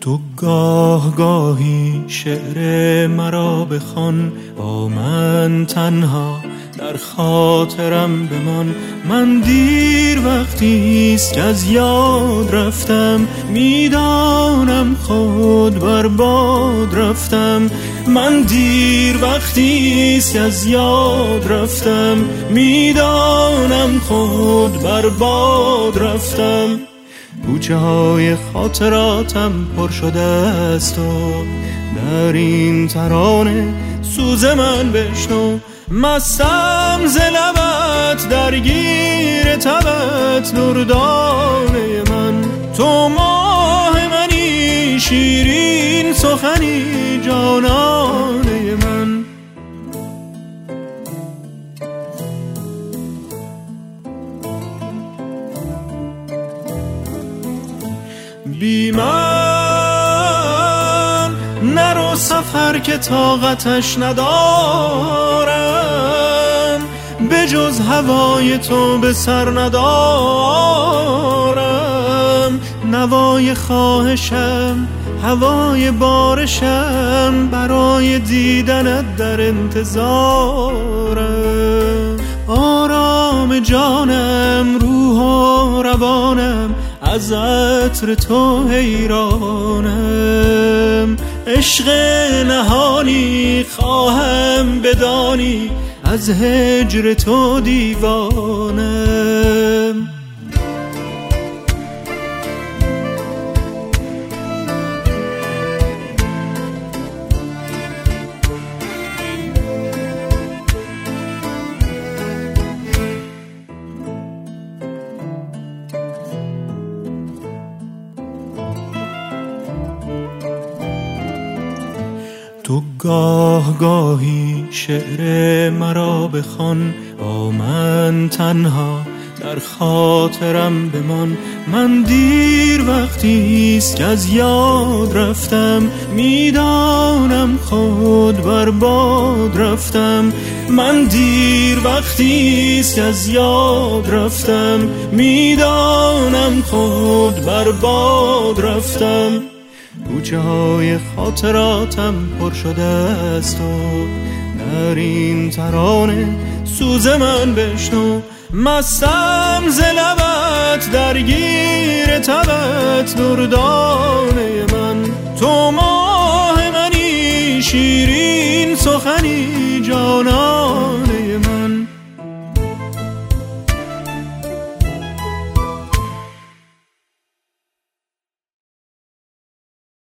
تو گاه گاهی شعر مرا بخوان، با من تنها در خاطرم بمان. من دیر وقتیست که از یاد رفتم، میدانم خود برباد رفتم. من دیر وقتیست که از یاد رفتم، میدانم خود برباد رفتم. کوچه های خاطراتم پر شده است و در این ترانه سوز من بشنو. مستم ز لبت درگیر تبت دردانه من، تو ماه منی شیرین سخنی جانانه من. بی من نرو سفر که طاقتش ندارم، به جز هوای تو به سر ندارم. نوای خواهشم هوای بارشم، برای دیدنت در انتظارم. آرام جانم روح و روانم، از عطر تو حیرانم. عشق نهانی خواهم بدانی، از هجر تو دیوانم. تو گاه گاهی شعر مرا بخوان، با من تنها در خاطرم بمان. من دیر وقتیست که از یاد رفتم، میدانم خود برباد رفتم. من دیر وقتیست که از یاد رفتم، میدانم خود برباد رفتم. کوچه های خاطراتم پر شده است و در این ترانه سوز من بشنو. مستم ز لبت درگیر تبت دردانه من، تو ماه منی شیرین سخنی جانان.